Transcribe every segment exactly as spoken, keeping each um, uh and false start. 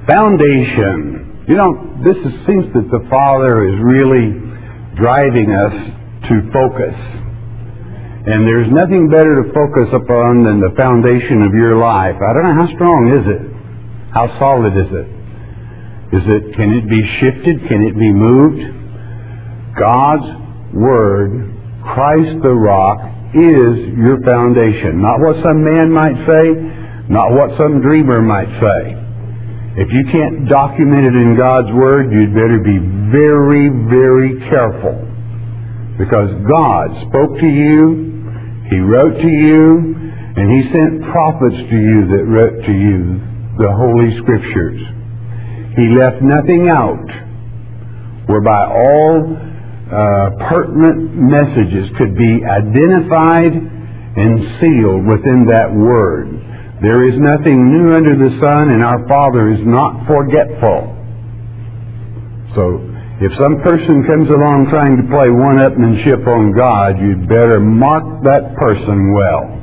Foundation. You know, this is, seems that the Father is really driving us to focus. And there's nothing better to focus upon than the foundation of your life. I don't know, how strong is it? How solid is it? Is it, can it be shifted? Can it be moved? God's Word, Christ the rock, is your foundation. Not what some man might say, not what some dreamer might say. If you can't document it in God's Word, you'd better be very, very careful. Because God spoke to you, He wrote to you, and He sent prophets to you that wrote to you the Holy Scriptures. He left nothing out, whereby all uh, pertinent messages could be identified and sealed within that Word. There is nothing new under the sun, and our Father is not forgetful. So, if some person comes along trying to play one-upmanship on God, you'd better mark that person well.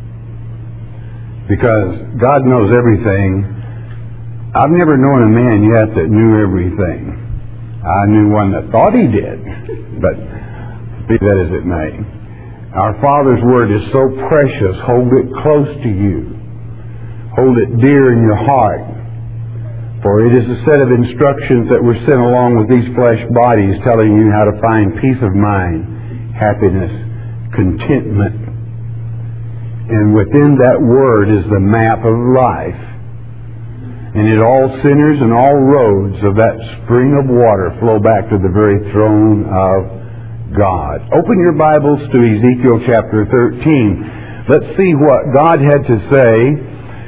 Because God knows everything. I've never known a man yet that knew everything. I knew one that thought he did, but be that as it may. Our Father's Word is so precious. Hold it close to you. Hold it dear in your heart. For it is a set of instructions that were sent along with these flesh bodies telling you how to find peace of mind, happiness, contentment. And within that Word is the map of life. And it all sinners and all roads of that spring of water flow back to the very throne of God. Open your Bibles to Ezekiel chapter thirteen. Let's see what God had to say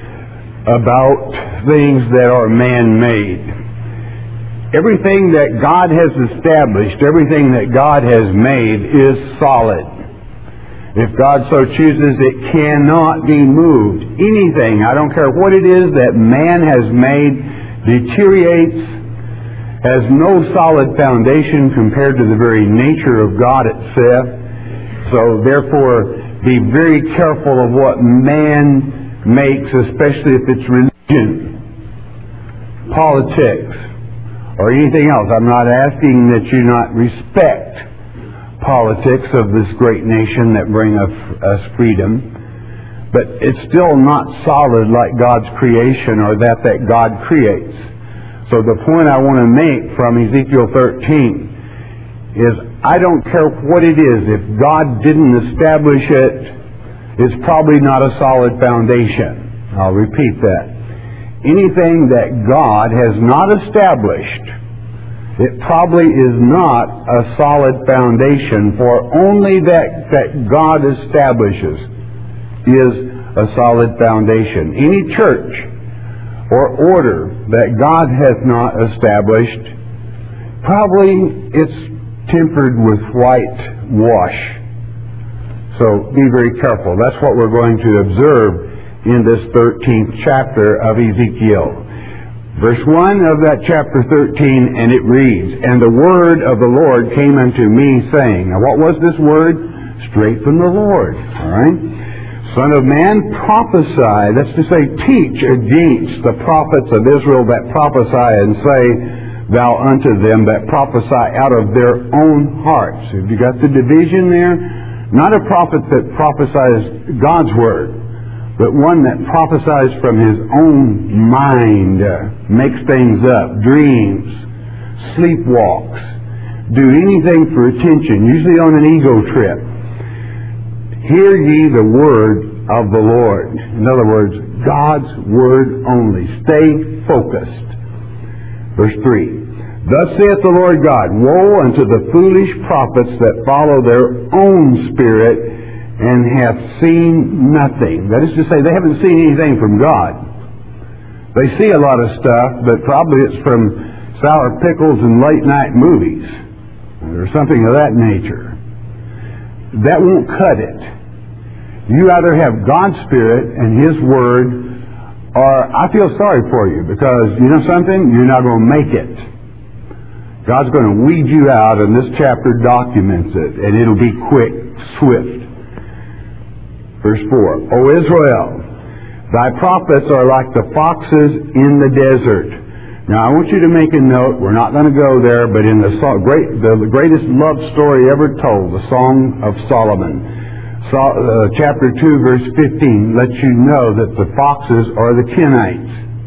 about things that are man-made. Everything that God has established, everything that God has made is solid. If God so chooses, it cannot be moved. Anything, I don't care what it is that man has made, deteriorates, has no solid foundation compared to the very nature of God itself. So therefore, be very careful of what man makes, especially if it's religion, politics, or anything else. I'm not asking that you not respect politics of this great nation that bring us freedom, but it's still not solid like God's creation or that that God creates. So the point I want to make from Ezekiel thirteen is I don't care what it is. If God didn't establish it, it's probably not a solid foundation. I'll repeat that. Anything that God has not established, it probably is not a solid foundation, for only that that God establishes is a solid foundation. Any church or order that God has not established, probably it's tempered with whitewash. So be very careful. That's what we're going to observe in this thirteenth chapter of Ezekiel. Verse one of that chapter thirteen, and it reads, "And the word of the Lord came unto me, saying," now what was this word? Straight from the Lord. All right? "Son of man, prophesy," that's to say, teach against the prophets of Israel that prophesy, and say thou unto them that prophesy out of their own hearts. Have you got the division there? Not a prophet that prophesies God's word, but one that prophesies from his own mind, uh, makes things up, dreams, sleepwalks, do anything for attention, usually on an ego trip. "Hear ye the word of the Lord." In other words, God's word only. Stay focused. Verse three. "Thus saith the Lord God, Woe unto the foolish prophets that follow their own spirit, and hath seen nothing." That is to say, they haven't seen anything from God. They see a lot of stuff, but probably it's from sour pickles and late-night movies, or something of that nature. That won't cut it. You either have God's Spirit and His Word, or I feel sorry for you, because you know something? You're not going to make it. God's going to weed you out, and this chapter documents it, and it'll be quick, swift. Verse four, "O Israel, thy prophets are like the foxes in the desert, Now, I want you to make a note. We're not going to go there, but in the, so- great, the greatest love story ever told, the Song of Solomon, so, uh, chapter two, verse fifteen, lets you know that the foxes are the Kenites.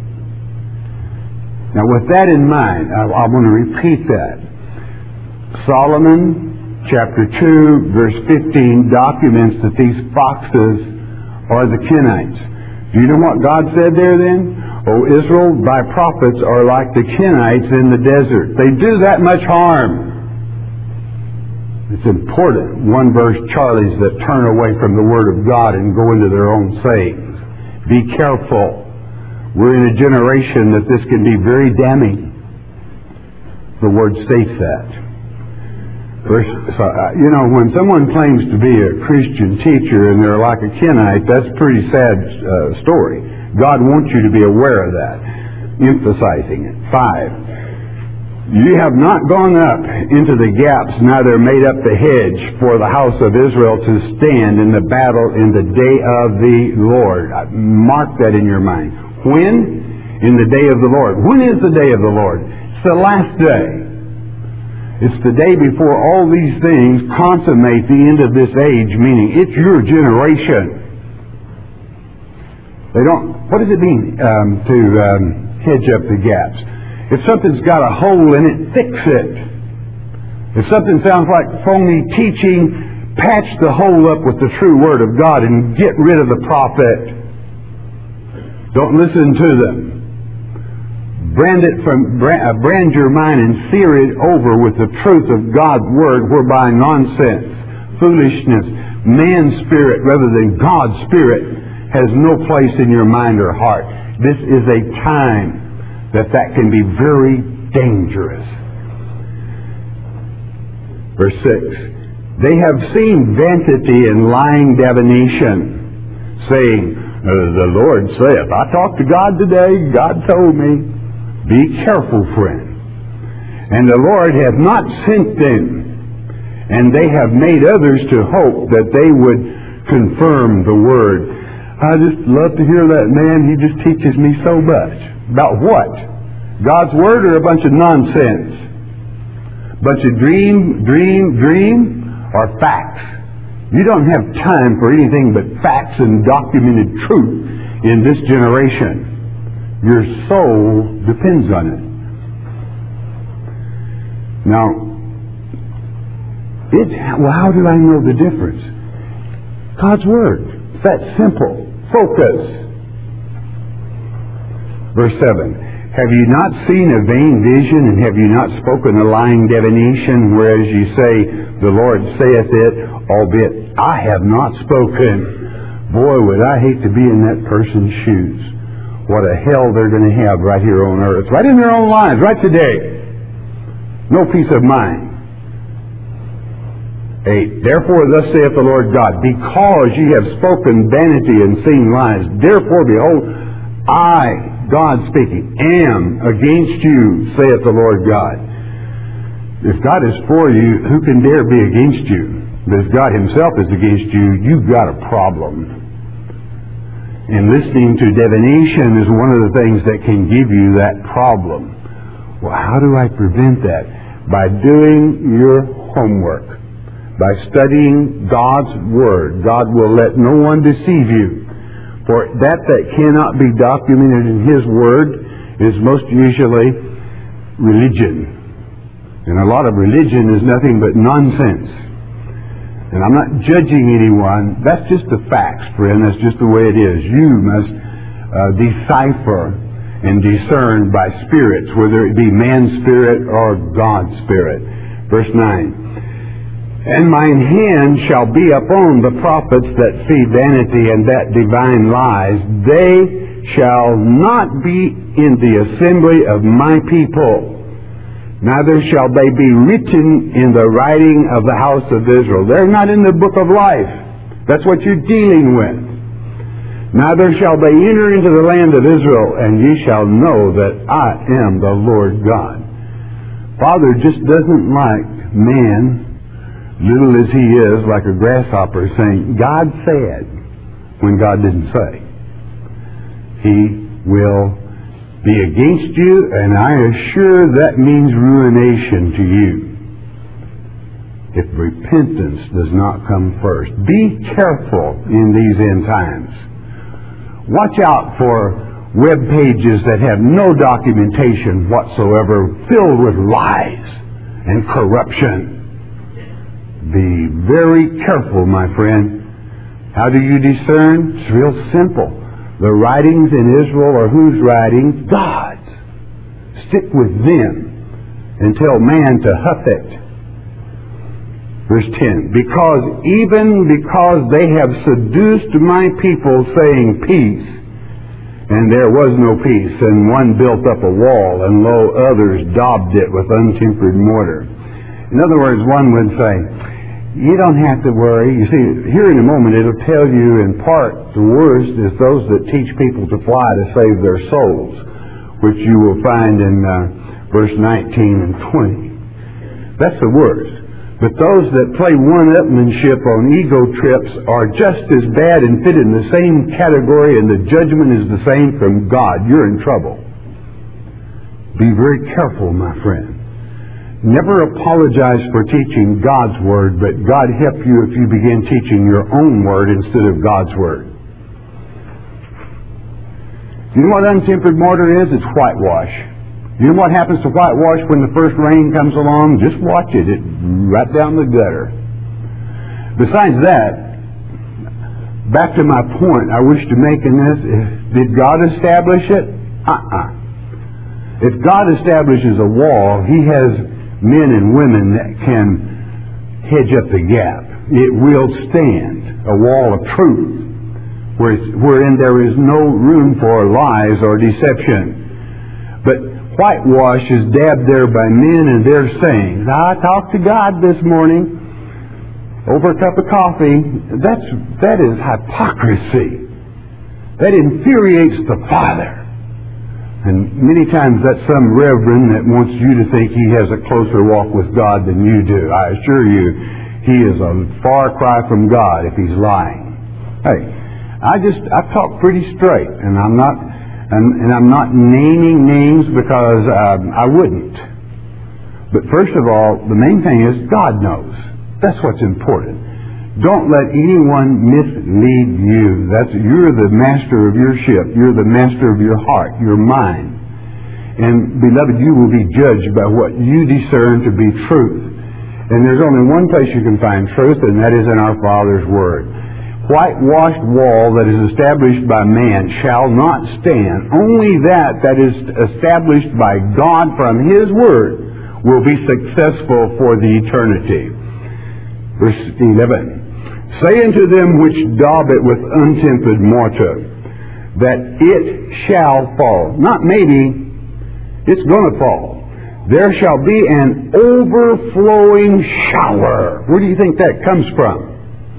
Now, with that in mind, I, I want to repeat that. Solomon, chapter two, verse fifteen, documents that these foxes are the Kenites. Do you know what God said there then? O Israel, thy prophets are like the Kenites in the desert. They do that much harm. It's important. One verse, Charlies that turn away from the Word of God and go into their own sayings. Be careful. We're in a generation that this can be very damning. The Word states that. Verse, so, uh, you know, when someone claims to be a Christian teacher and they're like a Kenite, that's a pretty sad uh, story. God wants you to be aware of that, emphasizing it. Five, you have not gone up into the gaps, neither made up the hedge for the house of Israel to stand in the battle in the day of the Lord. Mark that in your mind. When? In the day of the Lord. When is the day of the Lord? It's the last day. It's the day before all these things consummate the end of this age, meaning it's your generation. They don't, what does it mean um, to um, hedge up the gaps? If something's got a hole in it, fix it. If something sounds like phony teaching, patch the hole up with the true Word of God and get rid of the prophet. Don't listen to them. Brand it from, brand, brand your mind and sear it over with the truth of God's Word, whereby nonsense, foolishness, man's spirit rather than God's Spirit has no place in your mind or heart. This is a time that that can be very dangerous. Verse six, they have seen vanity and lying divination, saying, the Lord saith, I talked to God today, God told me. Be careful, friend. And the Lord hath not sent them, and they have made others to hope that they would confirm the word. I just love to hear that man. He just teaches me so much. About what? God's Word or a bunch of nonsense? Bunch of dream, dream, dream, or facts? You don't have time for anything but facts and documented truth in this generation. Your soul depends on it. Now, it, well, how do I know the difference? God's Word. It's that simple. Focus. Verse seven. Have you not seen a vain vision, and have you not spoken a lying divination, whereas you say, the Lord saith it, albeit I have not spoken? Boy, would I hate to be in that person's shoes. What a hell they're going to have right here on earth. Right in their own lives, right today. No peace of mind. Eight. Therefore thus saith the Lord God, because ye have spoken vanity and seen lies, therefore behold, I, God speaking, am against you, saith the Lord God. If God is for you, who can dare be against you? But if God Himself is against you, you've got a problem. And listening to divination is one of the things that can give you that problem. Well, how do I prevent that? By doing your homework. By studying God's Word. God will let no one deceive you. For that that cannot be documented in His Word is most usually religion. And a lot of religion is nothing but nonsense. And I'm not judging anyone. That's just the facts, friend. That's just the way it is. You must uh, decipher and discern by spirits, whether it be man's spirit or God's spirit. Verse nine. And mine hand shall be upon the prophets that see vanity and that divine lies. They shall not be in the assembly of my people, neither shall they be written in the writing of the house of Israel. They're not in the book of life. That's what you're dealing with. Neither shall they enter into the land of Israel, and ye shall know that I am the Lord God. Father just doesn't like man, little as he is, like a grasshopper, saying, God said, when God didn't say. He will be against you, and I assure that means ruination to you if repentance does not come first. Be careful in these end times. Watch out for web pages that have no documentation whatsoever, filled with lies and corruption. Be very careful, my friend. How do you discern? It's real simple. The writings in Israel are whose writings? God's. Stick with them and tell man to huff it. Verse ten, because even because they have seduced my people, saying peace, and there was no peace, and one built up a wall, and lo, others daubed it with untempered mortar. In other words, one would say, you don't have to worry. You see, here in a moment it'll tell you in part the worst is those that teach people to fly to save their souls, which you will find in uh, verse nineteen and twenty. That's the worst. But those that play one-upmanship on ego trips are just as bad and fit in the same category, and the judgment is the same from God. You're in trouble. Be very careful, my friend. Never apologize for teaching God's Word, but God help you if you begin teaching your own Word instead of God's Word. You know what untempered mortar is? It's whitewash. You know what happens to whitewash when the first rain comes along? Just watch it. It right down the gutter. Besides that, back to my point I wish to make in this, did God establish it? Uh-uh. If God establishes a wall, He has men and women that can hedge up the gap. It will stand, a wall of truth, wherein there is no room for lies or deception. But whitewash is dabbed there by men and their sayings. I talked to God this morning over a cup of coffee. That's, that is hypocrisy. That infuriates the Father. And many times that's some reverend that wants you to think he has a closer walk with God than you do. I assure you, he is a far cry from God if he's lying. Hey, I just, I talk pretty straight, and I'm not, and, and I'm not naming names because um, I wouldn't. But first of all, the main thing is God knows. That's what's important. Don't let anyone mislead you. That's, you're the master of your ship. You're the master of your heart, your mind. And beloved, you will be judged by what you discern to be truth. And there's only one place you can find truth, and that is in our Father's Word. Whitewashed wall that is established by man shall not stand. Only that that is established by God from His Word will be successful for the eternity. Verse eleven. Say unto them which daub it with untempered mortar, that it shall fall. Not maybe, it's going to fall. There shall be an overflowing shower. Where do you think that comes from?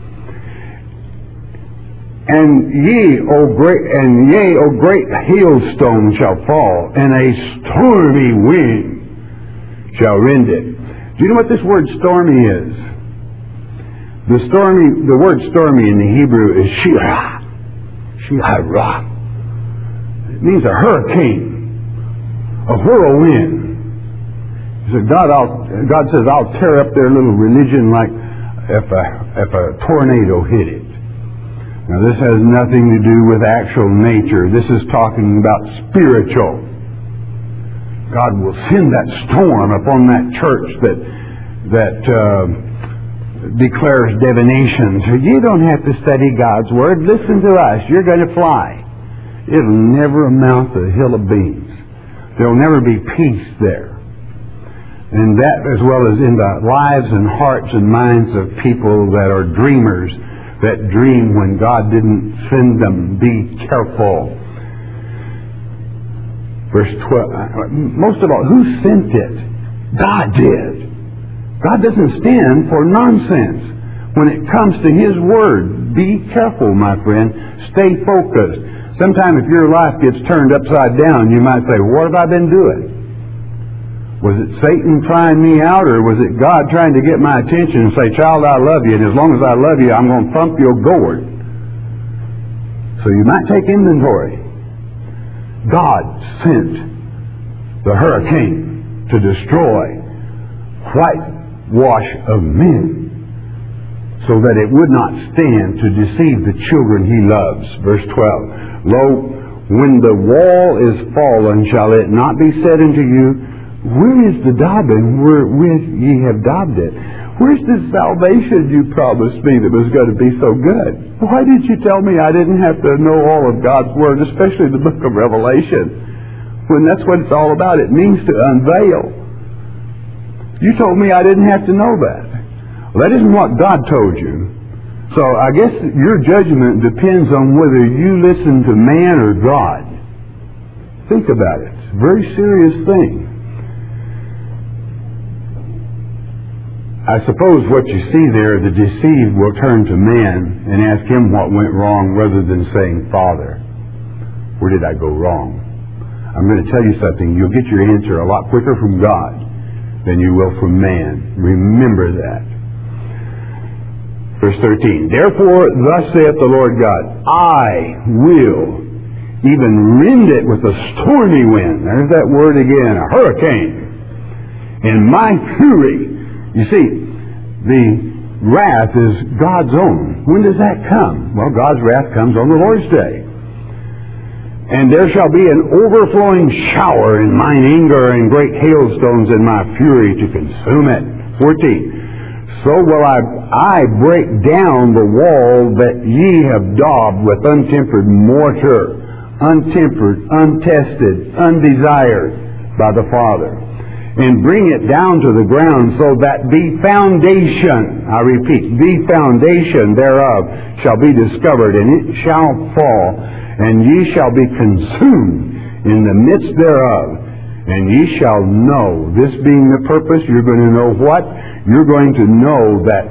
And ye, O great, and yea, O great hailstone shall fall, and a stormy wind shall rend it. Do you know what this word stormy is? The stormy, the word stormy in the Hebrew is shira. Shira. It means a hurricane, a whirlwind. He said, God, I'll, God says, I'll tear up their little religion like if a, if a tornado hit it. Now this has nothing to do with actual nature. This is talking about spiritual. God will send that storm upon that church that, that, uh, declares divination. So you don't have to study God's Word. Listen to us. You're going to fly. It'll never amount to a hill of beans. There'll never be peace there. And that, as well as in the lives and hearts and minds of people that are dreamers, that dream when God didn't send them. Be careful. Verse twelve. Most of all, who sent it? God did. God doesn't stand for nonsense when it comes to His Word. Be careful, my friend. Stay focused. Sometime if your life gets turned upside down, you might say, what have I been doing? Was it Satan trying me out, or was it God trying to get my attention and say, child, I love you, and as long as I love you, I'm going to thump your gourd. So you might take inventory. God sent the hurricane to destroy whitewash of men, so that it would not stand to deceive the children he loves. Verse twelve, Lo, when the wall is fallen, shall it not be said unto you, Where is the daubing wherewith ye have daubed it? Where's this salvation you promised me that was going to be so good? Why did you tell me I didn't have to know all of God's Word, especially the book of Revelation, when that's what it's all about? It means to unveil. You told me I didn't have to know that. Well, that isn't what God told you. So I guess your judgment depends on whether you listen to man or God. Think about it. It's a very serious thing. I suppose what you see there, the deceived will turn to man and ask him what went wrong rather than saying, Father, where did I go wrong? I'm going to tell you something. You'll get your answer a lot quicker from God than you will from man. Remember that. Verse thirteen, Therefore thus saith the Lord God, I will even rend it with a stormy wind. There's that word again, a hurricane. In my fury. You see, the wrath is God's own. When does that come? Well, God's wrath comes on the Lord's day. And there shall be an overflowing shower in mine anger, and great hailstones in my fury to consume it. fourteen. So will I, I break down the wall that ye have daubed with untempered mortar, untempered, untested, undesired by the Father, and bring it down to the ground, so that the foundation, I repeat, the foundation thereof shall be discovered, and it shall fall, and ye shall be consumed in the midst thereof. And ye shall know, this being the purpose, you're going to know what? You're going to know that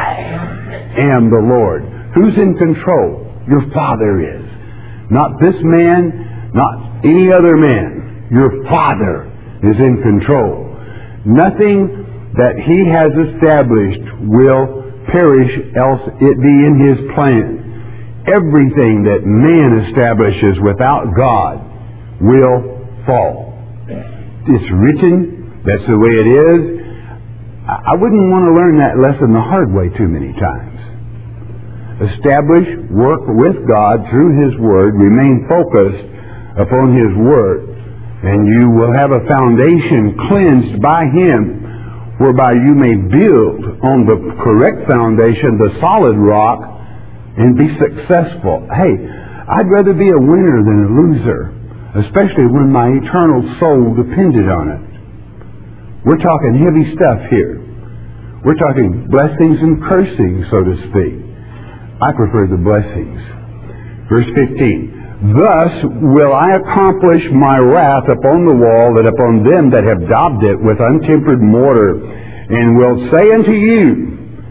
I am the Lord. Who's in control? Your Father is. Not this man, not any other man. Your Father is in control. Nothing that He has established will perish, else it be in His plan. Everything that man establishes without God will fall. It's written, that's the way it is. I wouldn't want to learn that lesson the hard way too many times. Establish, work with God through His Word, remain focused upon His Word, and you will have a foundation cleansed by Him, whereby you may build on the correct foundation, the solid rock, and be successful. Hey, I'd rather be a winner than a loser, especially when my eternal soul depended on it. We're talking heavy stuff here. We're talking blessings and cursing, so to speak. I prefer the blessings. Verse fifteen. Thus will I accomplish my wrath upon the wall, and upon them that have daubed it with untempered mortar, and will say unto you,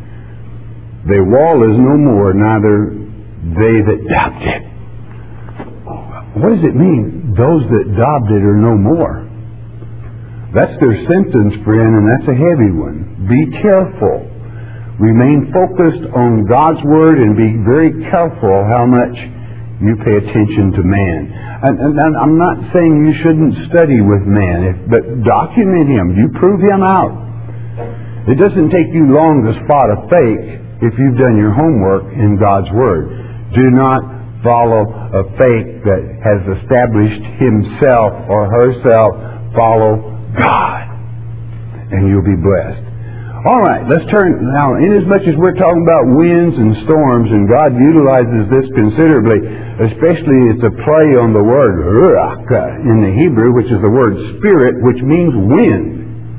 the wall is no more, neither they that daubed it. What does it mean? Those that daubed it are no more. That's their sentence, friend, and that's a heavy one. Be careful. Remain focused on God's Word, and be very careful how much you pay attention to man. And, and, and I'm not saying you shouldn't study with man, if, but document him. You prove him out. It doesn't take you long to spot a fake if you've done your homework in God's Word. Do not follow a fake that has established himself or herself. Follow God, and you'll be blessed. All right, let's turn now. Inasmuch as we're talking about winds and storms, and God utilizes this considerably, especially it's a play on the word ruach in the Hebrew, which is the word spirit, which means wind.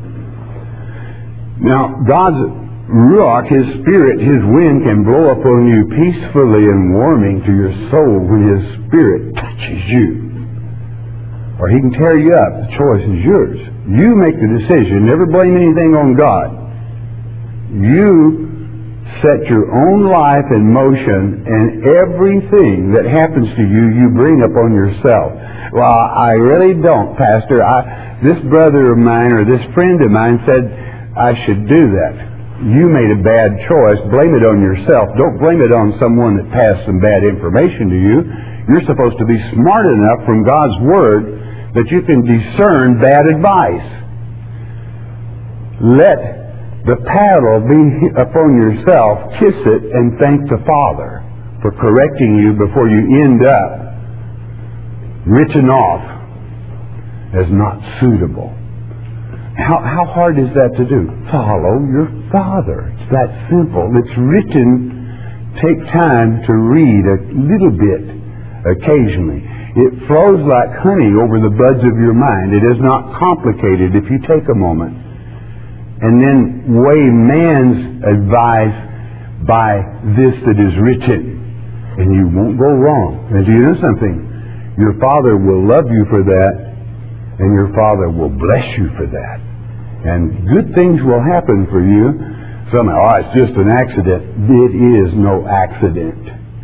Now, God's ruach, His spirit, His wind, can blow upon you peacefully and warming to your soul when His spirit touches you. Or He can tear you up. The choice is yours. You make the decision. Never blame anything on God. You set your own life in motion, and everything that happens to you, you bring upon yourself. Well, I really don't, Pastor. I, this brother of mine or this friend of mine said I should do that. you made a bad choice, blame it on yourself. Don't blame it on someone that passed some bad information to you. You're supposed to be smart enough from God's Word that you can discern bad advice. Let the paddle be upon yourself, kiss it, and thank the Father for correcting you before you end up written off as not suitable. How, how hard is that to do? Follow your Father. It's that simple. It's written. Take time to read a little bit occasionally. It flows like honey over the buds of your mind. It is not complicated if you take a moment and then weigh man's advice by this that is written, and you won't go wrong. And do you know something? Your Father will love you for that, and your Father will bless you for that. And good things will happen for you. Some, oh, it's just an accident. It is no accident.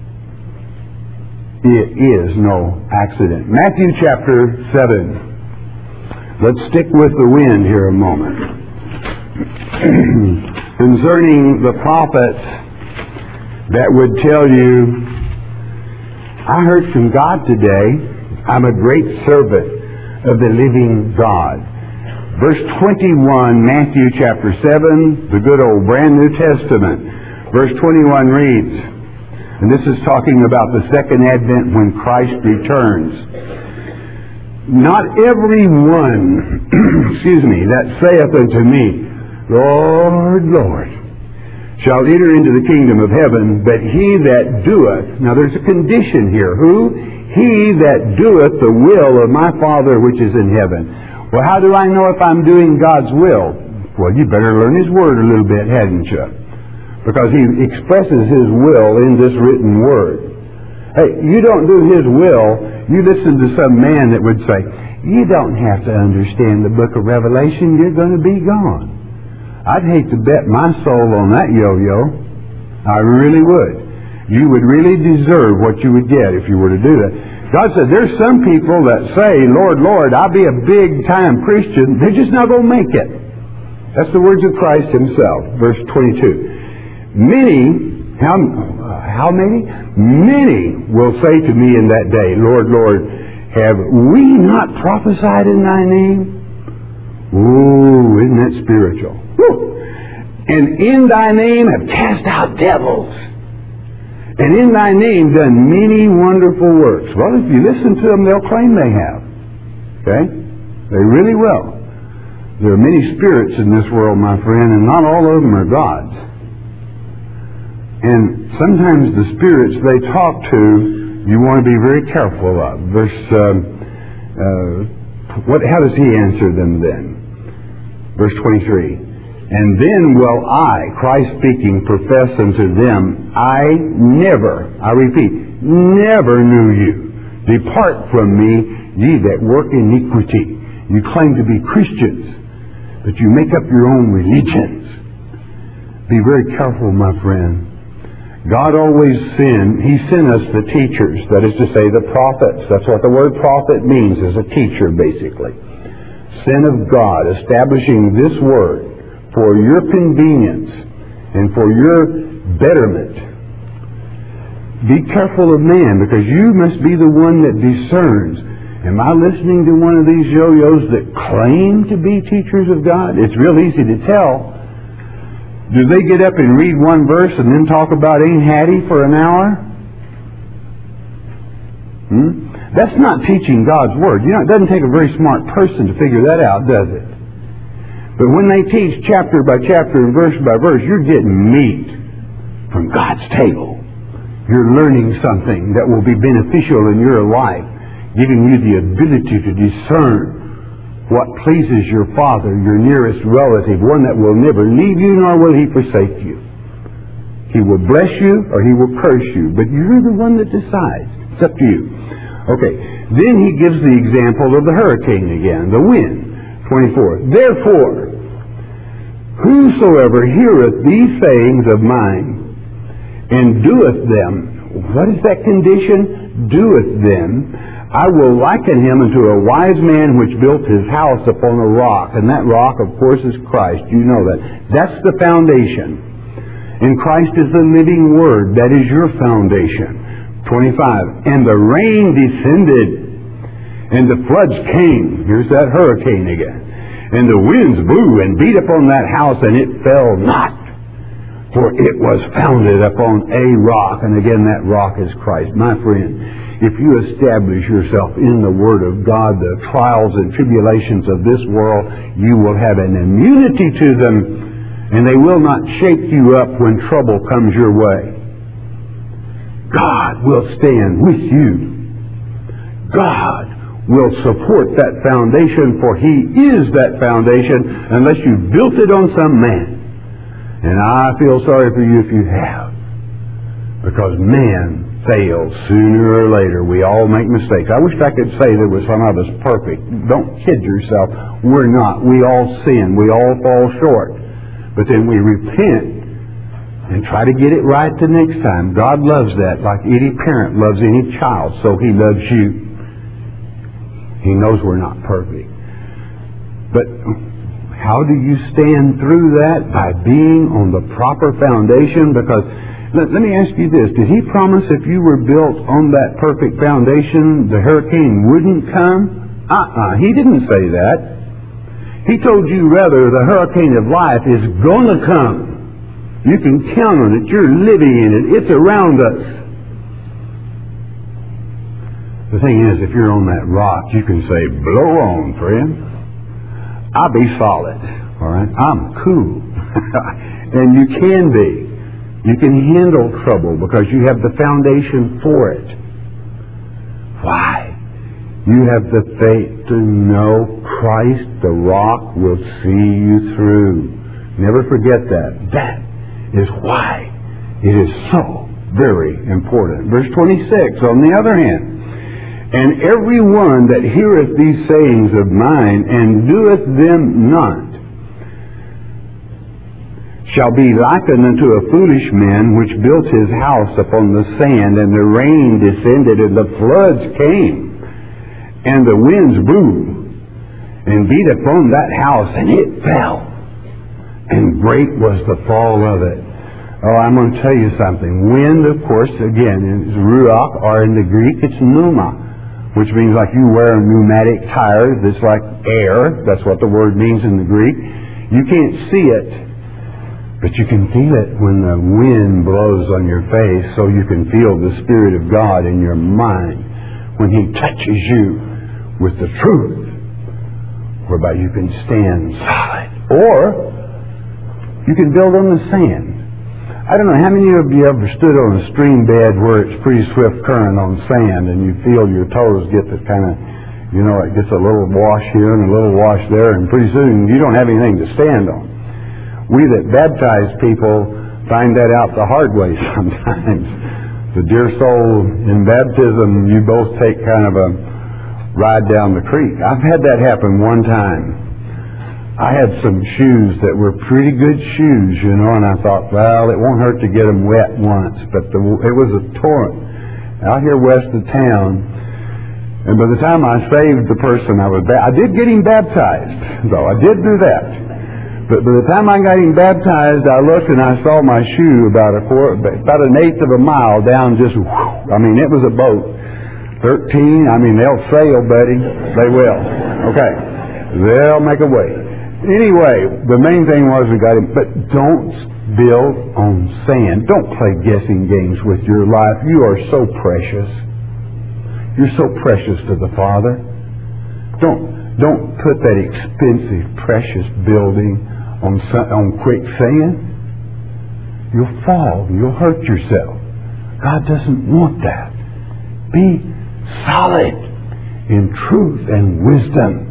It is no accident. Matthew chapter seven. Let's stick with the wind here a moment. Concerning the prophets that would tell you, I heard from God today, I'm a great servant of the living God. Verse twenty-one, Matthew chapter seven, the good old brand New Testament. Verse twenty-one reads, and this is talking about the second advent when Christ returns. Not every one, excuse me, that saith unto me, Lord, Lord, shall enter into the kingdom of heaven, but he that doeth, now there's a condition here, who? He that doeth the will of my Father which is in heaven. Well, how do I know if I'm doing God's will? Well, you better learn His Word a little bit, hadn't you? Because He expresses His will in this written Word. Hey, you don't do His will, you listen to some man that would say, you don't have to understand the book of Revelation, you're going to be gone. I'd hate to bet my soul on that yo-yo. I really would. You would really deserve what you would get if you were to do that. God said, there's some people that say, Lord, Lord, I'll be a big-time Christian. They're just not going to make it. That's the words of Christ Himself. Verse twenty-two. Many, how, how many? Many will say to me in that day, Lord, Lord, have we not prophesied in Thy name? Ooh, isn't that spiritual? Woo. And in Thy name have cast out devils. And in Thy name done many wonderful works. Well, if you listen to them, they'll claim they have. Okay? They really will. There are many spirits in this world, my friend, and not all of them are gods. And sometimes the spirits they talk to, you want to be very careful of. Verse, uh, uh, what? How does He answer them then? Verse twenty-three. And then will I, Christ speaking, profess unto them, I never, I repeat, never knew you. Depart from me, ye that work iniquity. You claim to be Christians, but you make up your own religions. Be very careful, my friend. God always sent, He sent us the teachers, that is to say the prophets. That's what the word prophet means, is a teacher, basically. Sent of God, establishing this word for your convenience and for your betterment. Be careful of man, because you must be the one that discerns. Am I listening to one of these yo-yos that claim to be teachers of God? It's real easy to tell. Do they get up and read one verse and then talk about Ain't Hattie for an hour? Hmm? That's not teaching God's Word. You know, it doesn't take a very smart person to figure that out, does it? But when they teach chapter by chapter and verse by verse, you're getting meat from God's table. You're learning something that will be beneficial in your life, giving you the ability to discern what pleases your Father, your nearest relative, one that will never leave you nor will He forsake you. He will bless you or He will curse you, but you're the one that decides. It's up to you. Okay, then He gives the example of the hurricane again, the wind. twenty-four. Therefore, whosoever heareth these sayings of mine, and doeth them, what is that condition? Doeth them. I will liken him unto a wise man which built his house upon a rock. And that rock, of course, is Christ. You know that. That's the foundation. And Christ is the living Word. That is your foundation. twenty-five. And the rain descended, and the floods came. Here's that hurricane again. And the winds blew and beat upon that house, and it fell not. For it was founded upon a rock. And again, that rock is Christ. My friend, if you establish yourself in the Word of God, the trials and tribulations of this world, you will have an immunity to them, and they will not shake you up when trouble comes your way. God will stand with you. God will support that foundation, for He is that foundation, unless you built it on some man. And I feel sorry for you if you have, because man fails sooner or later. We all make mistakes. I wish I could say there was some of us perfect. Don't kid yourself. We're not. We all sin. We all fall short. But then we repent and try to get it right the next time. God loves that, like any parent loves any child. So He loves you. He knows we're not perfect. But how do you stand through that? By being on the proper foundation. Because let, let me ask you this. Did He promise if you were built on that perfect foundation, the hurricane wouldn't come? Uh-uh. He didn't say that. He told you rather the hurricane of life is going to come. You can count on it. You're living in it. It's around us. The thing is, if you're on that rock, you can say, blow on, friend. I'll be solid. All right? I'm cool. And you can be. You can handle trouble because you have the foundation for it. Why? You have the faith to know Christ, the rock, will see you through. Never forget that. That is why it is so very important. Verse twenty-six, on the other hand, and every one that heareth these sayings of mine and doeth them not shall be likened unto a foolish man which built his house upon the sand, and the rain descended, and the floods came, and the winds blew, and beat upon that house, and it fell, and great was the fall of it. Oh, I'm going to tell you something. Wind, of course, again, is ruach, or in the Greek, it's pneuma, which means like you wear a pneumatic tire that's like air. That's what the word means in the Greek. You can't see it, but you can feel it when the wind blows on your face, so you can feel the Spirit of God in your mind when He touches you with the truth, whereby you can stand solid. Or you can build on the sand. I don't know, how many of you ever stood on a stream bed where it's pretty swift current on sand and you feel your toes get the kind of, you know, it gets a little wash here and a little wash there, and pretty soon you don't have anything to stand on. We that baptize people find that out the hard way sometimes. The dear soul in baptism, you both take kind of a ride down the creek. I've had that happen one time. I had some shoes that were pretty good shoes, you know, and I thought, well, it won't hurt to get them wet once. But the, it was a torrent out here west of town. And by the time I saved the person, I was ba- I did get him baptized, though. I did do that. But by the time I got him baptized, I looked and I saw my shoe about a quarter, about an eighth of a mile down. Just, whoosh, I mean, it was a boat. Thirteen. I mean, they'll sail, buddy. They will. Okay, they'll make a way. Anyway, the main thing was we got him. But don't build on sand. Don't play guessing games with your life. You are so precious. You're so precious to the Father. Don't don't put that expensive, precious building on on quicksand. You'll fall. You'll hurt yourself. God doesn't want that. Be solid in truth and wisdom,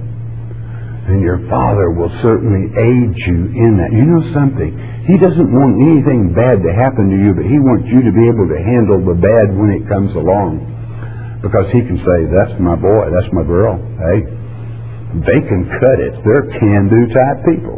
and your Father will certainly aid you in that. You know something? He doesn't want anything bad to happen to you, but He wants you to be able to handle the bad when it comes along, because He can say, "That's my boy. That's my girl." Hey, they can cut it. They're can-do type people.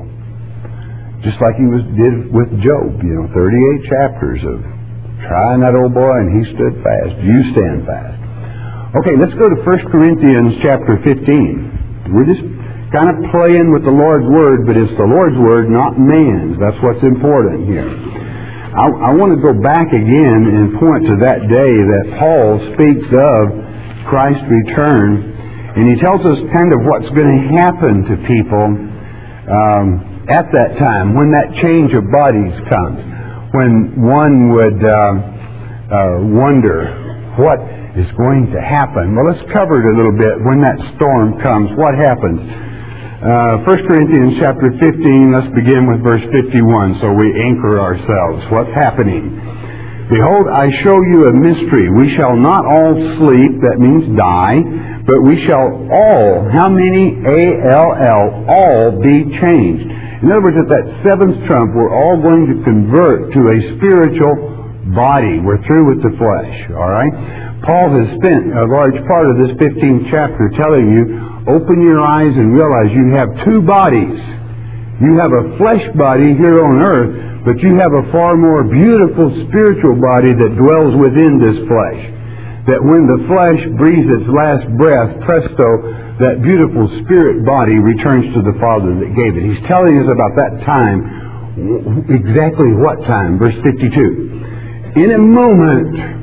Just like He was did with Job, you know, thirty-eight chapters of trying that old boy, and he stood fast. You stand fast. Okay, let's go to First Corinthians chapter fifteen. We're just kind of playing with the Lord's Word, but it's the Lord's Word, not man's. That's what's important here. I, I want to go back again and point to that day that Paul speaks of Christ's return, and he tells us kind of what's going to happen to people um, at that time, when that change of bodies comes, when one would uh, uh, wonder what is going to happen. Well, let's cover it a little bit. When that storm comes, what happens? Uh, First Corinthians chapter fifteen, let's begin with verse fifty-one, so we anchor ourselves. What's happening? Behold, I show you a mystery. We shall not all sleep, that means die, but we shall all, how many? A L L, all be changed. In other words, at that seventh trump, we're all going to convert to a spiritual body. We're through with the flesh, all right? Paul has spent a large part of this fifteenth chapter telling you, open your eyes and realize you have two bodies. You have a flesh body here on earth, but you have a far more beautiful spiritual body that dwells within this flesh. That when the flesh breathes its last breath, presto, that beautiful spirit body returns to the Father that gave it. He's telling us about that time. Exactly what time? Verse fifty-two. In a moment,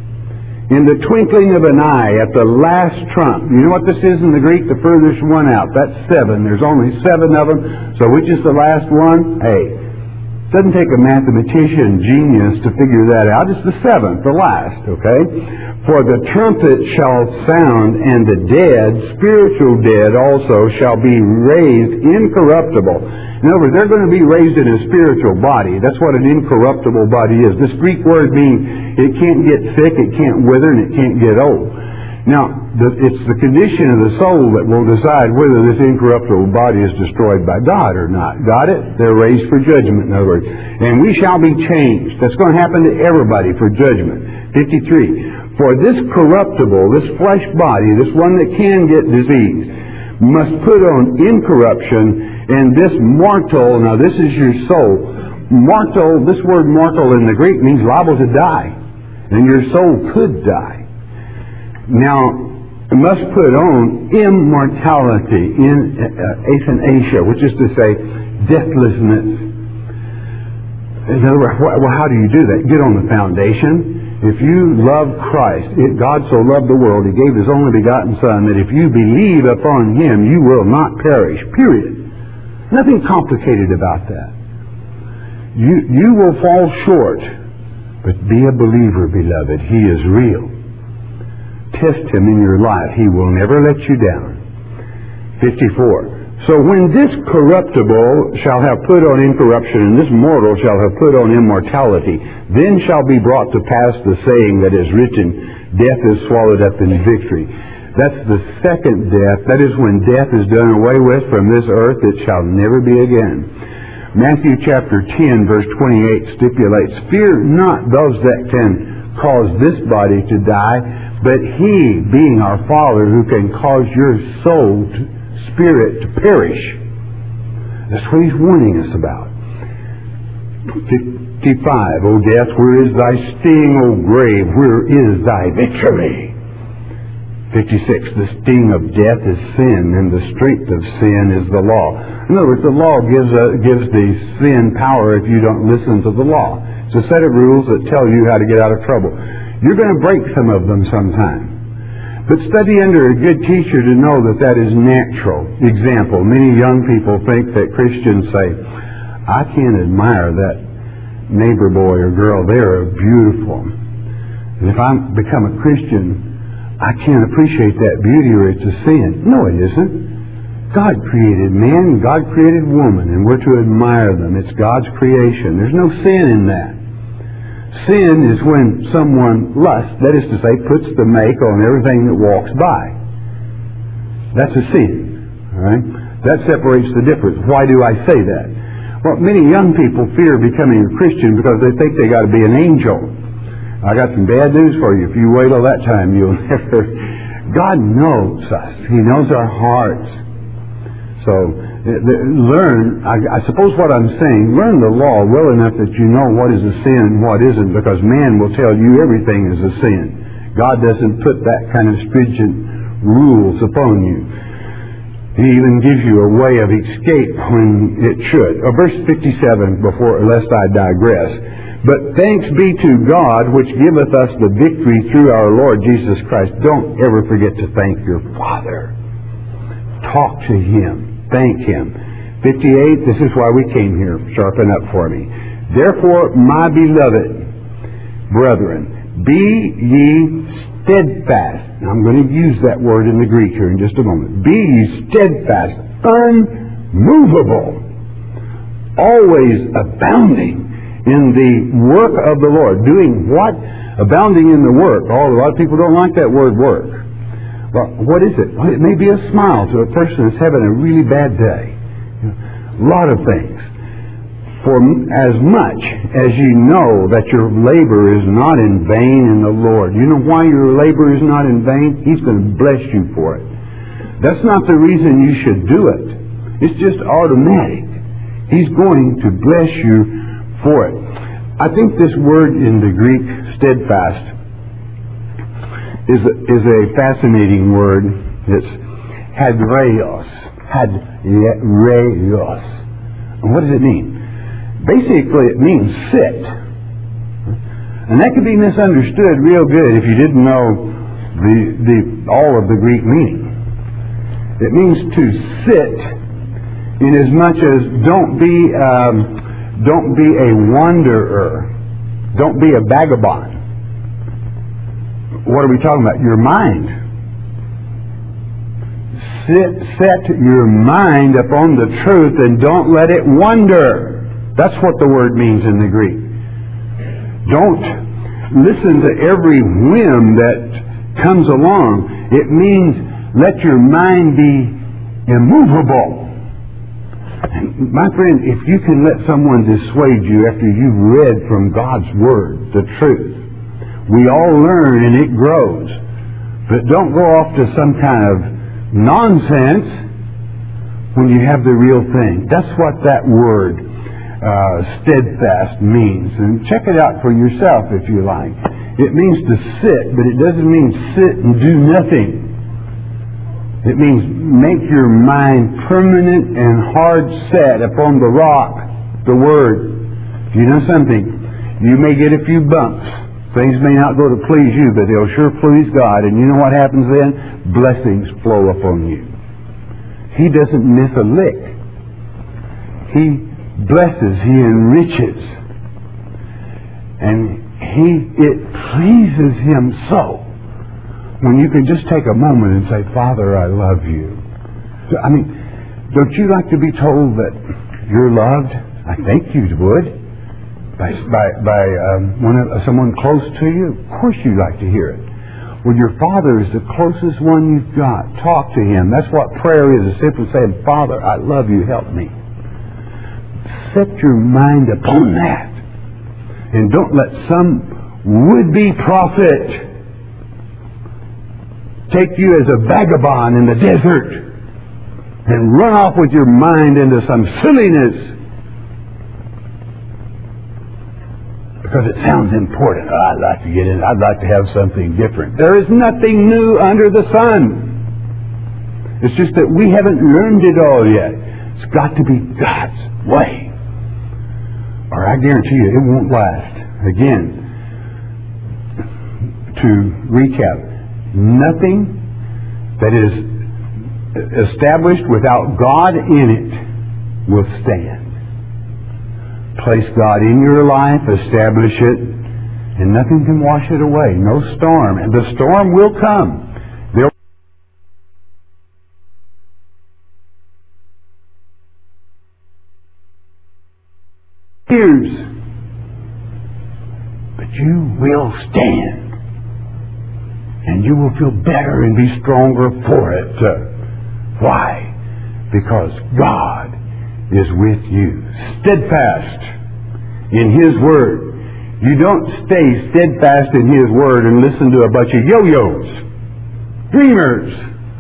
in the twinkling of an eye, at the last trump. You know what this is in the Greek? The furthest one out. That's seven. There's only seven of them. So which is the last one? Hey, it doesn't take a mathematician genius to figure that out. It's the seventh, the last, okay? For the trumpet shall sound, and the dead, spiritual dead also, shall be raised incorruptible. In other words, they're going to be raised in a spiritual body. That's what an incorruptible body is. This Greek word means it can't get thick, it can't wither, and it can't get old. Now, the, it's the condition of the soul that will decide whether this incorruptible body is destroyed by God or not. Got it? They're raised for judgment, in other words. And we shall be changed. That's going to happen to everybody for judgment. fifty-three. For this corruptible, this flesh body, this one that can get disease, must put on incorruption, and this mortal, now this is your soul. Mortal, this word mortal in the Greek means liable to die. And your soul could die. Now, it must put on immortality, in uh, athanasia, which is to say, deathlessness. In other words, well, how do you do that? Get on the foundation. If you love Christ, it, God so loved the world, He gave His only begotten Son, that if you believe upon Him, you will not perish. Period. Nothing complicated about that. You, you will fall short, but be a believer, beloved. He is real. Test Him in your life. He will never let you down. fifty-four. So when this corruptible shall have put on incorruption, and this mortal shall have put on immortality, then shall be brought to pass the saying that is written, death is swallowed up in victory. That's the second death. That is when death is done away with from this earth. It shall never be again. Matthew chapter ten, verse twenty-eight stipulates, fear not those that can cause this body to die, but He, being our Father, who can cause your soul to spirit to perish. That's what He's warning us about. fifty-five. O death, where is thy sting? O grave, where is thy victory? fifty-six. The sting of death is sin, and the strength of sin is the law. In other words, the law gives uh, gives the sin power if you don't listen to the law. It's a set of rules that tell you how to get out of trouble. You're going to break some of them sometime. But study under a good teacher to know that that is natural. Example, many young people think that Christians say, I can't admire that neighbor boy or girl. They're beautiful. And if I become a Christian, I can't appreciate that beauty, or it's a sin. No, it isn't. God created man, God created woman, and we're to admire them. It's God's creation. There's no sin in that. Sin is when someone lusts, that is to say, puts the make on everything that walks by. That's a sin. All right? That separates the difference. Why do I say that? Well, many young people fear becoming a Christian because they think they got to be an angel. I got some bad news for you. If you wait till that time, you'll never... God knows us. He knows our hearts. So, learn, I, I suppose what I'm saying, learn the law well enough that you know what is a sin and what isn't, because man will tell you everything is a sin. God doesn't put that kind of stringent rules upon you. He even gives you a way of escape when it should. Oh, verse fifty-seven, before, lest I digress. But thanks be to God, which giveth us the victory through our Lord Jesus Christ. Don't ever forget to thank your Father. Talk to Him. Thank Him. fifty-eight, this is why we came here. Sharpen up for me. Therefore, my beloved brethren, be ye steadfast. Now, I'm going to use that word in the Greek here in just a moment. Be ye steadfast, unmovable, always abounding in the work of the Lord. Doing what? Abounding in the work. Oh, a lot of people don't like that word work. Well, what is it? Well, it may be a smile to a person that's having a really bad day. A lot of things. For as much as you know that your labor is not in vain in the Lord. You know why your labor is not in vain? He's going to bless you for it. That's not the reason you should do it. It's just automatic. He's going to bless you for it. I think this word in the Greek, steadfast, is a, is a fascinating word. It's hadreios. Hadreios. And what does it mean? Basically, it means sit. And that could be misunderstood real good if you didn't know the, the, all of the Greek meaning. It means to sit in as much as don't be, um, don't be a wanderer. Don't be a vagabond. What are we talking about? Your mind. Sit, set your mind upon the truth and don't let it wander. That's what the word means in the Greek. Don't listen to every whim that comes along. It means let your mind be immovable. And my friend, if you can let someone dissuade you after you've read from God's Word, the truth, we all learn and it grows. But don't go off to some kind of nonsense when you have the real thing. That's what that word Uh, steadfast means. And check it out for yourself if you like. It means to sit, but it doesn't mean sit and do nothing. It means make your mind permanent and hard set upon the rock, the Word. You know something? You may get a few bumps. Things may not go to please you, but they'll sure please God. And you know what happens then? Blessings flow upon you. He doesn't miss a lick. He blesses, He enriches, and He it pleases Him so when you can just take a moment and say, Father, I love you. I mean, don't you like to be told that you're loved? I think you would by by, by um, one of, someone close to you. Of course you'd like to hear it. Well, your Father is the closest one you've got. Talk to Him. That's what prayer is. It's simply saying, Father, I love you. Help me. Set your mind upon that. And don't let some would-be prophet take you as a vagabond in the desert and run off with your mind into some silliness because it sounds important. Oh, I'd like to get in. I'd like to have something different. There is nothing new under the sun. It's just that we haven't learned it all yet. It's got to be God's way, or I guarantee you it won't last. Again, to recap, nothing that is established without God in it will stand. Place God in your life, establish it, and nothing can wash it away. No storm. And the storm will come. There years. But you will stand. And you will feel better and be stronger for it. Uh, why? Because God is with you. Steadfast in His Word. You don't stay steadfast in His Word and listen to a bunch of yo-yos, dreamers.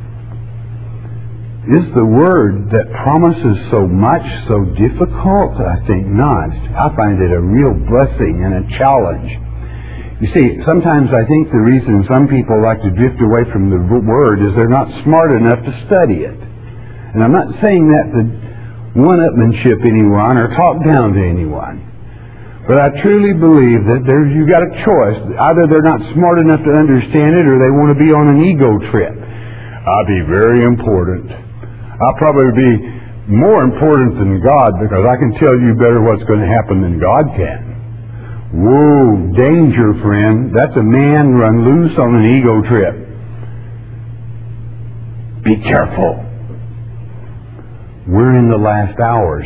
Is the Word that promises so much so difficult? I think not. I find it a real blessing and a challenge. You see, sometimes I think the reason some people like to drift away from the Word is they're not smart enough to study it. And I'm not saying that to one-upmanship anyone or talk down to anyone. But I truly believe that there's, you've got a choice. Either they're not smart enough to understand it or they want to be on an ego trip. I'll be very important. I'll probably be more important than God because I can tell you better what's going to happen than God can. Whoa, danger, friend. That's a man run loose on an ego trip. Be careful. We're in the last hours.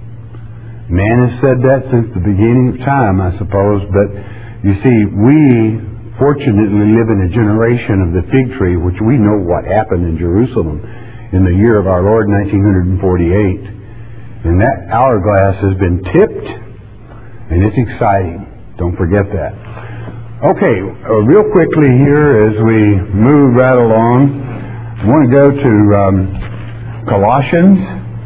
Man has said that since the beginning of time, I suppose, but you see, we fortunately live in a generation of the fig tree, which we know what happened in Jerusalem in the year of our Lord, nineteen forty-eight. And that hourglass has been tipped, and it's exciting. Don't forget that. Okay, uh, real quickly here as we move right along, I want to go to um, Colossians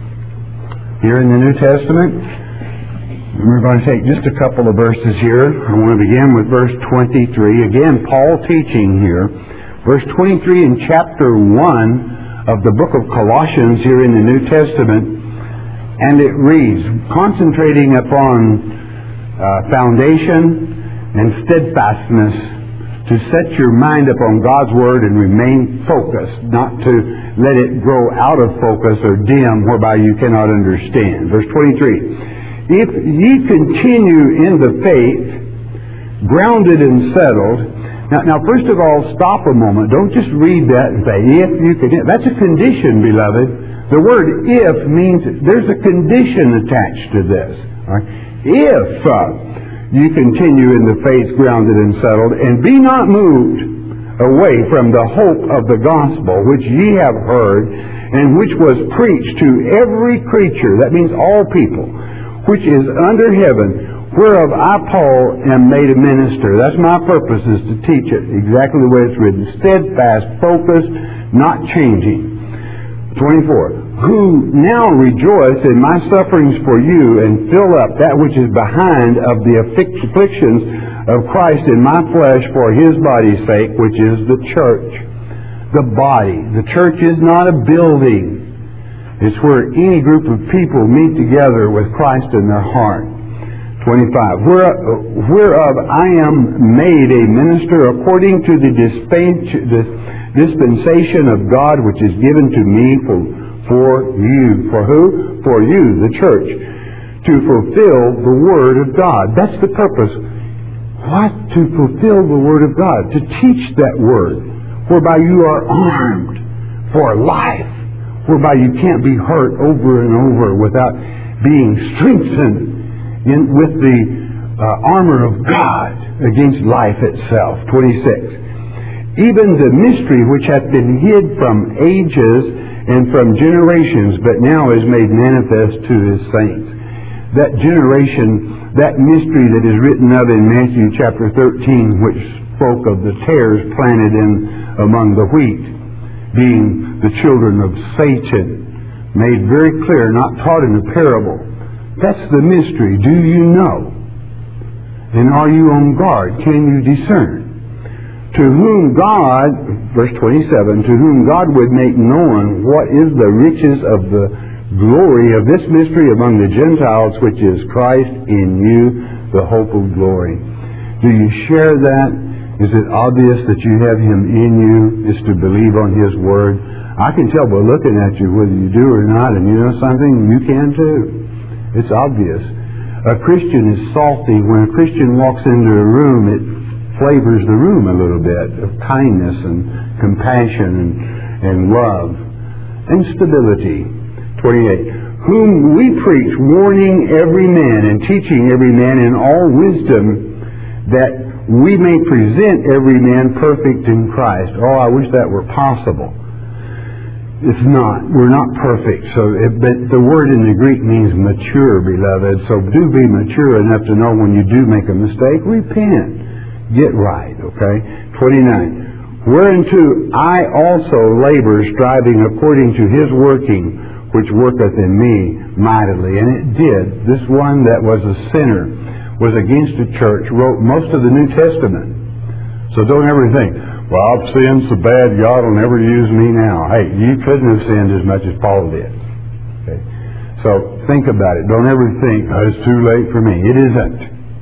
here in the New Testament. We're going to take just a couple of verses here. I want to begin with verse twenty-three. Again, Paul teaching here. Verse twenty-three in chapter one of the book of Colossians here in the New Testament. And it reads, concentrating upon uh, foundation and steadfastness, to set your mind upon God's Word and remain focused, not to let it grow out of focus or dim whereby you cannot understand. Verse twenty-three. If ye continue in the faith, grounded and settled. Now, now, first of all, stop a moment. Don't just read that and say, if you can. That's a condition, beloved. The word if means there's a condition attached to this. All right? If uh, you continue in the faith, grounded and settled, and be not moved away from the hope of the gospel, which ye have heard, and which was preached to every creature, that means all people, which is under heaven, whereof I, Paul, am made a minister. That's my purpose, is to teach it exactly the way it's written. Steadfast, focused, not changing. twenty-four. Who now rejoice in my sufferings for you, and fill up that which is behind of the afflictions of Christ in my flesh for his body's sake, which is the church. The body. The church is not a building. It's where any group of people meet together with Christ in their heart. twenty-five. Whereof I am made a minister according to the dispensation of God which is given to me for, for you. For who? For you, the church. To fulfill the Word of God. That's the purpose. What? To fulfill the Word of God. To teach that Word. Whereby you are armed for life. Whereby you can't be hurt over and over without being strengthened in, with the uh, armor of God against life itself. twenty-six. Even the mystery which hath been hid from ages and from generations, but now is made manifest to his saints. That generation, that mystery that is written of in Matthew chapter thirteen, which spoke of the tares planted in among the wheat, being the children of Satan, made very clear, not taught in a parable. That's the mystery. Do you know? And are you on guard? Can you discern? To whom God, verse twenty-seven, to whom God would make known what is the riches of the glory of this mystery among the Gentiles, which is Christ in you, the hope of glory. Do you share that? Is it obvious that you have Him in you, is to believe on His Word? I can tell by looking at you whether you do or not, and you know something? You can too. It's obvious. A Christian is salty. When a Christian walks into a room, it flavors the room a little bit of kindness and compassion and, and love and stability. twenty-eight. Whom we preach, warning every man and teaching every man in all wisdom, that we may present every man perfect in Christ. Oh, I wish that were possible. It's not. We're not perfect. So, it, but the word in the Greek means mature, beloved. So do be mature enough to know when you do make a mistake, repent. Get right, okay? twenty-nine. Whereunto I also labor, striving according to His working, which worketh in me mightily. And it did. This one that was a sinner was against the church, wrote most of the New Testament. So don't ever think, well, I've sinned so bad, God will never use me now. Hey, you couldn't have sinned as much as Paul did. Okay? So think about it. Don't ever think, oh, it's too late for me. It isn't.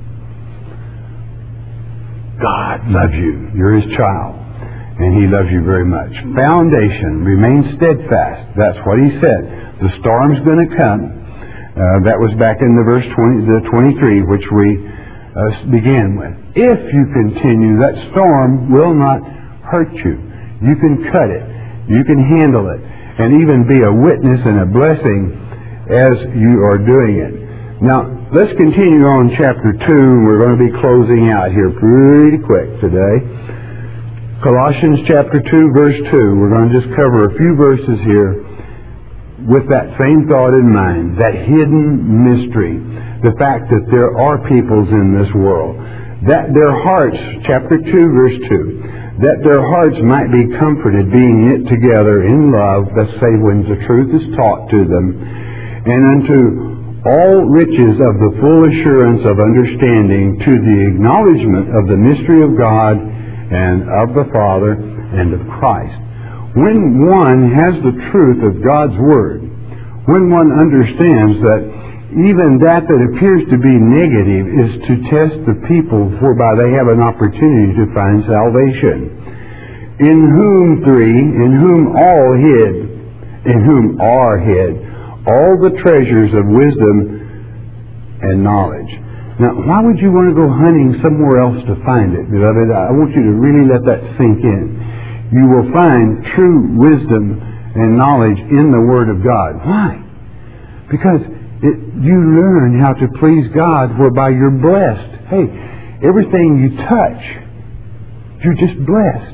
God loves you. You're His child. And He loves you very much. Foundation, remain steadfast. That's what He said. The storm's going to come. Uh, that was back in the verse twenty, the twenty-three, which we uh, began with. If you continue, that storm will not hurt you. You can cut it. You can handle it. And even be a witness and a blessing as you are doing it. Now, let's continue on chapter two. We're going to be closing out here pretty quick today. Colossians chapter two, verse two. We're going to just cover a few verses here with that same thought in mind, that hidden mystery, the fact that there are peoples in this world, that their hearts, chapter two, verse two, that their hearts might be comforted, being knit together in love, let's say when the truth is taught to them, and unto all riches of the full assurance of understanding, to the acknowledgement of the mystery of God and of the Father and of Christ. When one has the truth of God's Word, when one understands that even that that appears to be negative is to test the people whereby they have an opportunity to find salvation, in whom three, in whom all hid, in whom are hid, all the treasures of wisdom and knowledge. Now, why would you want to go hunting somewhere else to find it, beloved? I want you to really let that sink in. You will find true wisdom and knowledge in the Word of God. Why? Because it, you learn how to please God whereby you're blessed. Hey, everything you touch, you're just blessed.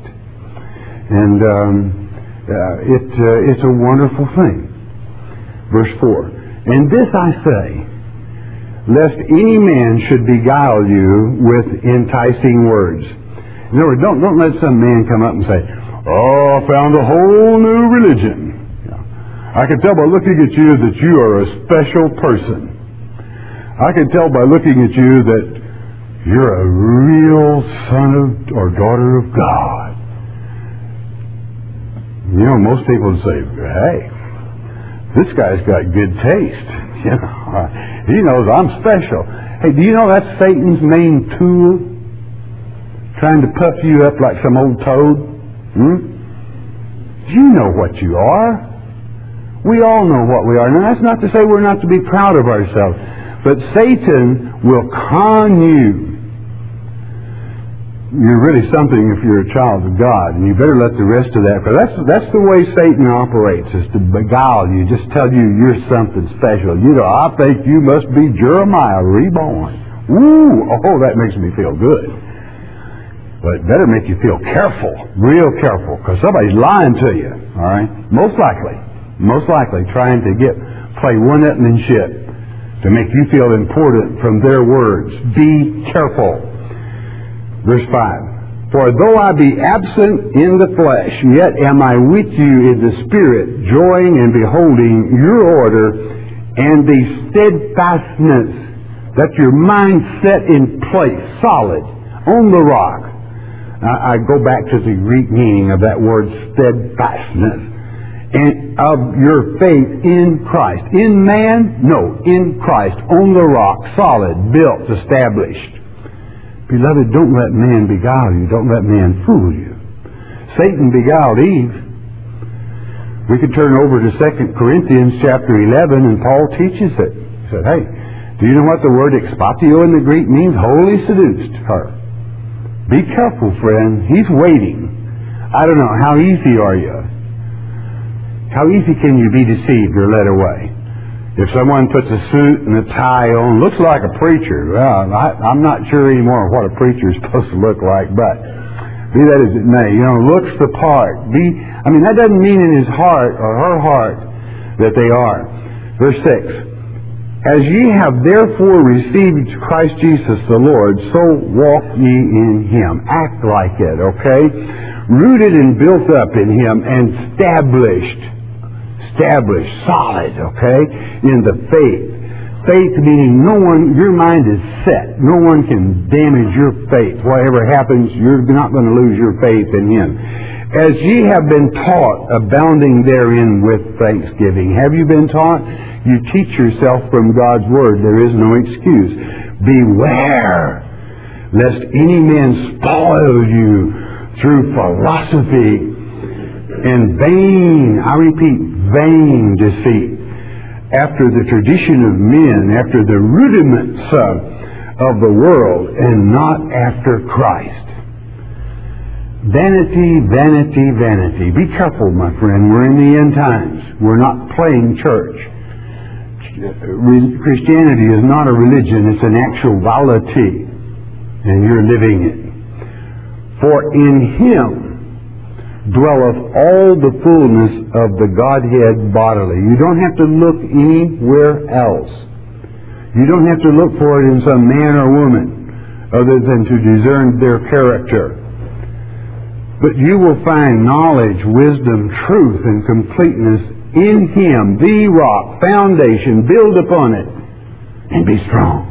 And um, uh, it, uh, it's a wonderful thing. Verse four. And this I say, lest any man should beguile you with enticing words. In other words, don't, don't let some man come up and say, oh, I found a whole new religion. I can tell by looking at you that you are a special person. I can tell by looking at you that you're a real son of or daughter of God. You know, most people would say, hey, this guy's got good taste. You know, he knows I'm special. Hey, do you know that's Satan's main tool? Trying to puff you up like some old toad? Hmm? You know what you are. We all know what we are. Now, that's not to say we're not to be proud of ourselves. But Satan will con you. You're really something if you're a child of God. And you better let the rest of that, because that's, that's the way Satan operates, is to beguile you. Just tell you you're something special. You know, I think you must be Jeremiah reborn. Ooh, oh, that makes me feel good. But it better make you feel careful, real careful, because somebody's lying to you, all right? Most likely, most likely trying to get play one-upmanship to make you feel important from their words. Be careful. Verse five. For though I be absent in the flesh, yet am I with you in the Spirit, joying and beholding your order and the steadfastness, that your mind set in place, solid, on the rock. I, I go back to the Greek meaning of that word steadfastness, and of your faith in Christ. In man? No, in Christ, on the rock, solid, built, established. Beloved, don't let man beguile you. Don't let man fool you. Satan beguiled Eve. We could turn over to Second Corinthians chapter eleven, and Paul teaches it. He said, hey, do you know what the word expatio in the Greek means? Wholly seduced her. Be careful, friend. He's waiting. I don't know, how easy are you? How easy can you be deceived or led away? If someone puts a suit and a tie on, looks like a preacher, well, I, I'm not sure anymore what a preacher is supposed to look like, but be that as it may, you know, looks the part. Be, I mean, that doesn't mean in his heart or her heart that they are. Verse six, as ye have therefore received Christ Jesus the Lord, so walk ye in Him. Act like it, okay? Rooted and built up in Him and established. Established, solid, okay, in the faith, Faith meaning no one, your mind is set. No one can damage your faith. Whatever happens, you're not going to lose your faith in Him. As ye have been taught, abounding therein with thanksgiving. Have you been taught? You teach yourself from God's Word. There is no excuse. Beware lest any man spoil you through philosophy and vain, I repeat, vain deceit, after the tradition of men, after the rudiments of, of the world, and not after Christ. Vanity, vanity, vanity. Be careful, my friend. We're in the end times. We're not playing church. Christianity is not a religion. It's an actuality. And you're living it. For in Him dwelleth all the fullness of the Godhead bodily. You don't have to look anywhere else. You don't have to look for it in some man or woman other than to discern their character. But you will find knowledge, wisdom, truth, and completeness in Him, the rock, foundation. Build upon it and be strong.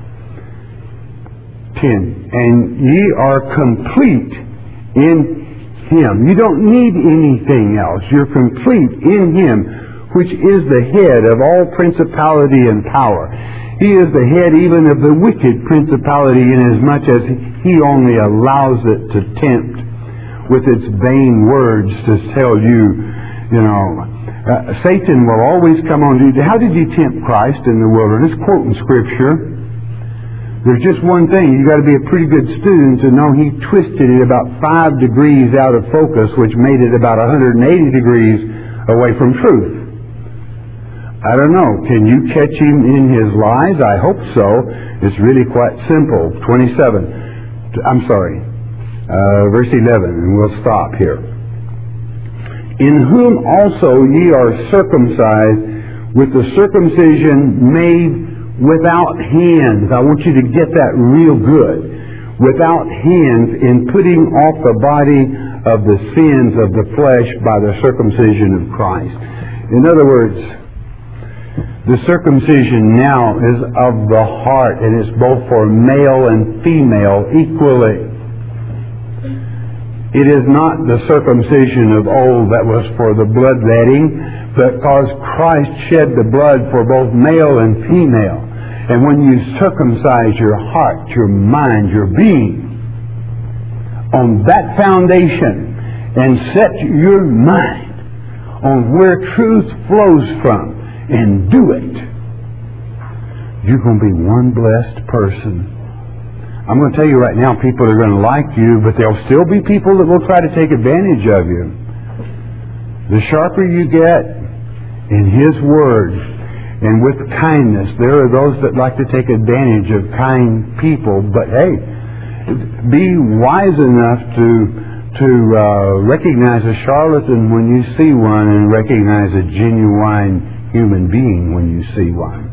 ten. And ye are complete in Him. You don't need anything else. You're complete in Him, which is the head of all principality and power. He is the head even of the wicked principality, inasmuch as He only allows it to tempt with its vain words to tell you, you know, uh, Satan will always come on to you. How did he tempt Christ in the wilderness? Quoting Scripture. There's just one thing. You've got to be a pretty good student to know He twisted it about five degrees out of focus, which made it about one hundred eighty degrees away from truth. I don't know. Can you catch Him in His lies? I hope so. It's really quite simple. twenty-seven. I'm sorry. Uh, verse eleven, and we'll stop here. In whom also ye are circumcised with the circumcision made without hands. I want you to get that real good. Without hands, in putting off the body of the sins of the flesh by the circumcision of Christ. In other words, the circumcision now is of the heart, and it's both for male and female equally. It is not the circumcision of old that was for the bloodletting, because Christ shed the blood for both male and female. And when you circumcise your heart, your mind, your being, on that foundation, and set your mind on where truth flows from, and do it, you're going to be one blessed person. I'm going to tell you right now, people are going to like you, but there'll still be people that will try to take advantage of you. The sharper you get in His Word, and with kindness, there are those that like to take advantage of kind people, but hey, be wise enough to to uh, recognize a charlatan when you see one, and recognize a genuine human being when you see one.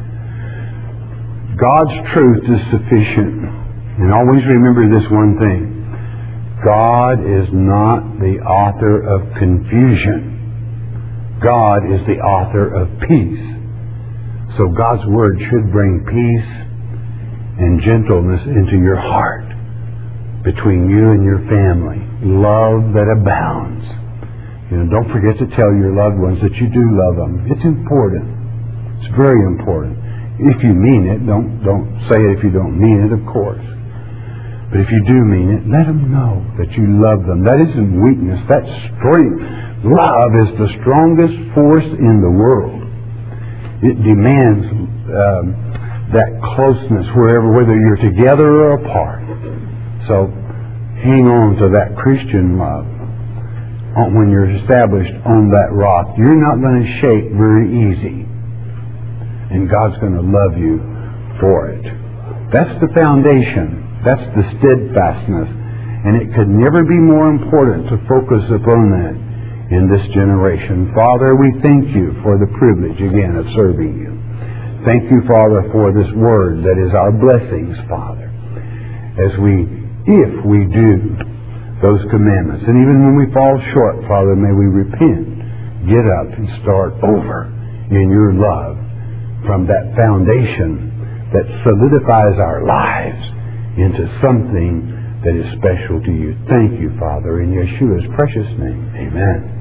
God's truth is sufficient. And always remember this one thing. God is not the author of confusion. God is the author of peace. So God's Word should bring peace and gentleness into your heart between you and your family. Love that abounds. You know, don't forget to tell your loved ones that you do love them. It's important. It's very important. If you mean it, don't don't say it if you don't mean it, of course. But if you do mean it, let them know that you love them. That isn't weakness, that's strength. Love is the strongest force in the world. It demands um, that closeness wherever, whether you're together or apart. So hang on to that Christian love. When you're established on that rock, you're not going to shake very easy. And God's going to love you for it. That's the foundation. That's the steadfastness. And it could never be more important to focus upon that in this generation. Father, we thank you for the privilege again of serving you. Thank you, Father, for this word that is our blessings, Father. As we, if we do those commandments. And even when we fall short, Father, may we repent, get up, and start over in your love from that foundation that solidifies our lives into something that is special to you. Thank you, Father, in Yeshua's precious name. Amen.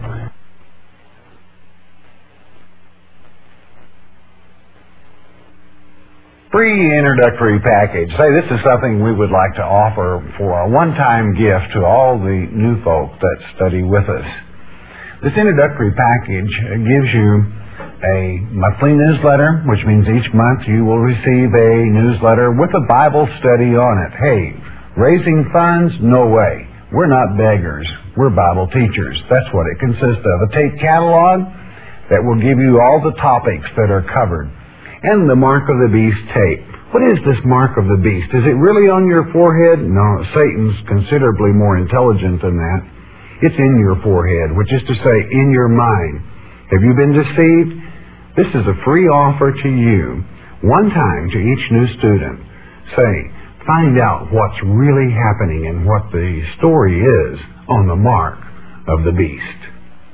Free introductory package. Say, this is something we would like to offer for a one-time gift to all the new folk that study with us. This introductory package gives you a monthly newsletter, which means each month you will receive a newsletter with a Bible study on it. Hey, raising funds? No way. We're not beggars. We're Bible teachers. That's what it consists of. A tape catalog that will give you all the topics that are covered. And the Mark of the Beast tape. What is this Mark of the Beast? Is it really on your forehead? No, Satan's considerably more intelligent than that. It's in your forehead, which is to say, in your mind. Have you been deceived? This is a free offer to you, one time to each new student. Say, find out what's really happening and what the story is on the Mark of the Beast.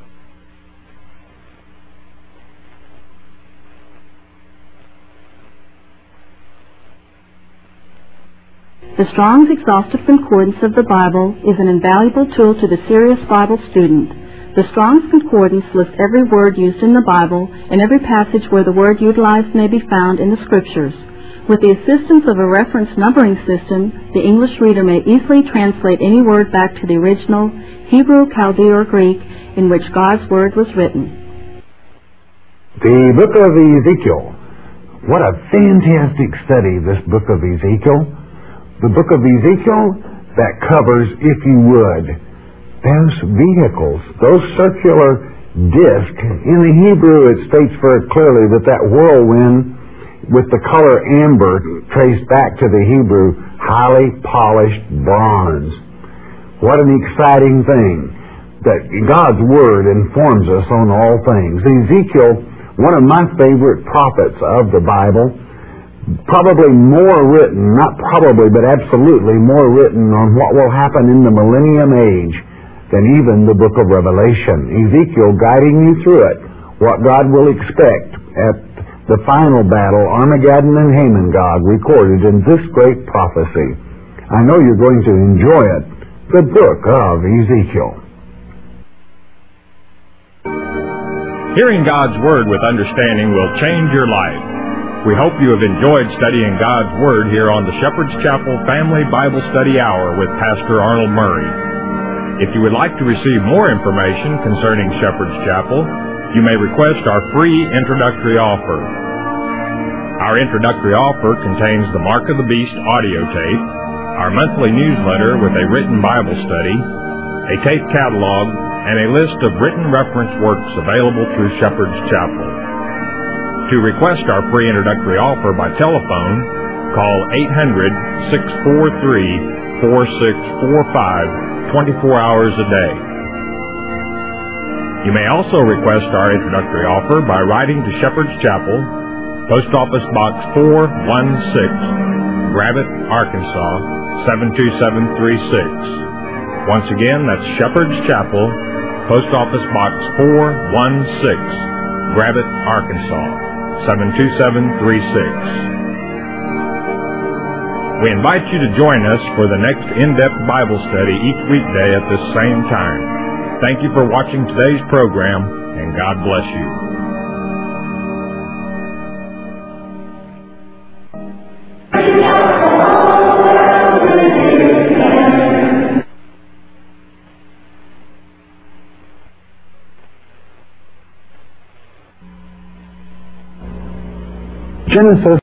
The Strong's Exhaustive Concordance of the Bible is an invaluable tool to the serious Bible student. The Strong's Concordance lists every word used in the Bible and every passage where the word utilized may be found in the Scriptures. With the assistance of a reference numbering system, the English reader may easily translate any word back to the original Hebrew, Chaldee, or Greek in which God's Word was written. The Book of Ezekiel. What a fantastic study, this Book of Ezekiel. The Book of Ezekiel that covers, if you would, those vehicles, those circular discs. In the Hebrew, it states very clearly that that whirlwind with the color amber traced back to the Hebrew highly polished bronze. What an exciting thing that God's Word informs us on all things. Ezekiel, one of my favorite prophets of the Bible, probably more written, not probably, but absolutely more written on what will happen in the millennium age than even the book of Revelation. Ezekiel guiding you through it, what God will expect at the final battle, Armageddon and Hamon-Gog, recorded in this great prophecy. I know you're going to enjoy it. The book of Ezekiel. Hearing God's Word with understanding will change your life. We hope you have enjoyed studying God's Word here on the Shepherd's Chapel Family Bible Study Hour with Pastor Arnold Murray. If you would like to receive more information concerning Shepherd's Chapel, you may request our free introductory offer. Our introductory offer contains the Mark of the Beast audio tape, our monthly newsletter with a written Bible study, a tape catalog, and a list of written reference works available through Shepherd's Chapel. To request our free introductory offer by telephone, call eight hundred, six four three, four six four five twenty-four hours a day. You may also request our introductory offer by writing to Shepherd's Chapel, Post Office Box four one six, Gravette, Arkansas, seven two seven three six. Once again, that's Shepherd's Chapel, Post Office Box four one six, Gravette, Arkansas, seven two seven three six. We invite you to join us for the next in-depth Bible study each weekday at this same time. Thank you for watching today's program, and God bless you. Genesis